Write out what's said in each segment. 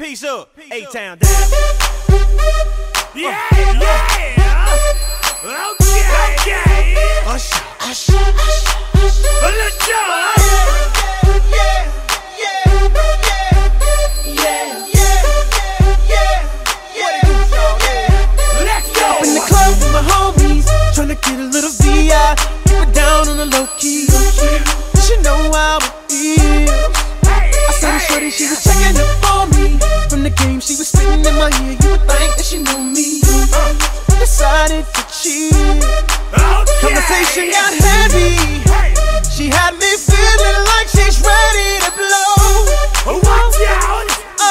Peace up, A-Town down. Yeah. Okay. Usher. Let's go. Up in the club with my homies, tryna get a little VI. Keep it down on the low key. You should know how it feels. I saw the shorty, she was checking up on me. From the game, she was spitting in my ear. You would think that she knew me. Decided to cheat. Conversation got heavy. She had me feeling like she's ready to blow. Watch out.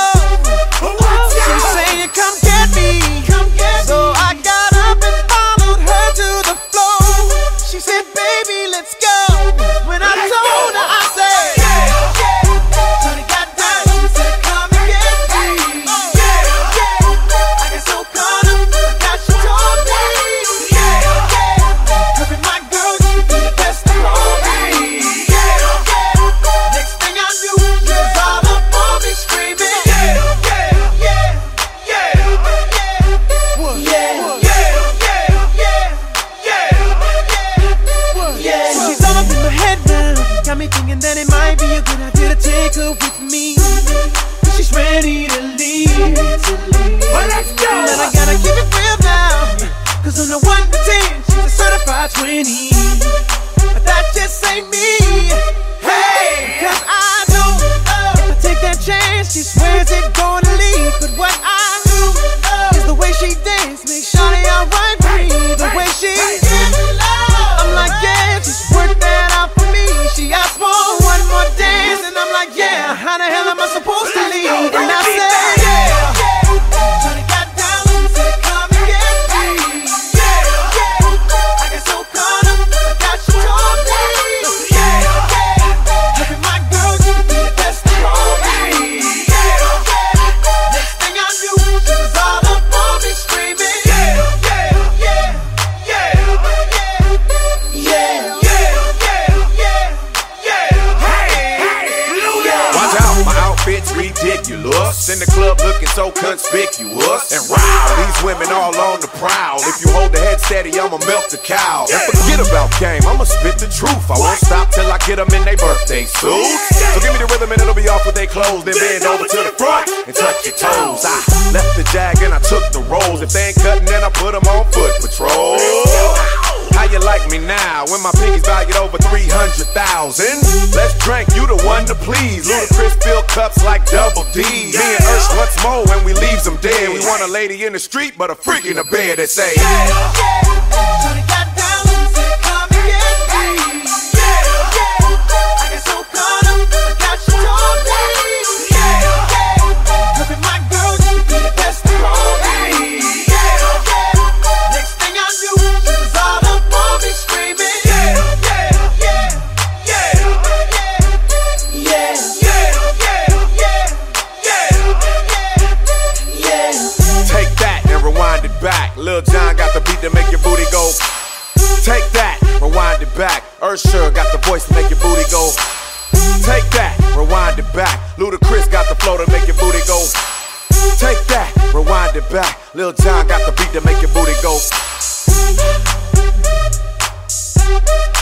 She's saying, come get me. So I got up and followed her to the floor. She said, baby, let's go. When I told her, I said, Shorty got down, she said, come and get me. I got so caught up, I got she told me. Look at my girl, you be the best of all me. Next thing I knew, she was all up on me screaming. She's all up in my head now. Got me thinking that it might be a good idea to take her with me. She's ready to leave. Well, let's go. But I gotta keep it real now. Cause on the 1 to 10, she's a certified 20. But that just ain't me. Hey, cause I know if I take that chance, she swears it's gonna leave. But what I do is the way she dance makes Shawty alright with me. The way she I'm like, yeah, just work that out for me. She asked for one more dance, and I'm like, yeah, how the hell am I supposed to leave? And I said, Shawty got down and said, come and get me. I got so caught up, I got she told me. Look at my girl, you be the best of all me. Next thing I knew, she was all up on me screaming. Bitch ridiculous. In the club looking so conspicuous. And wow, these women all on the prowl. If you hold the head steady, I'ma milk the cow. And forget about game, I'ma spit the truth. I won't stop till I get them in their birthday suits. So give me the rhythm and it'll be off with they clothes. Then bend over to the front and touch your toes. I left the jag and I took the rolls. If they ain't cutting, then I put them on foot patrol. How you like me now when my pinky's valued over 300,000? Let's drink, you the one to please. Ludacris fill cups like Double D. Me and Ursh once more when we leaves them dead. We want a lady in the street, but a freak in the bed that say, Shorty got down and said, come and get me. I got so caught up, I got she told me. Look at my girl, you be the best of all me. Next thing I knew, she was all up on me screaming. take that and rewind it back. Lil Jon got the beat to make your booty go. Take that, rewind it back. Usher got the voice to make your booty go. Take that, rewind it back. Ludacris got the flow to make your booty go. Take that, rewind it back. Lil Jon got the beat to make your booty go.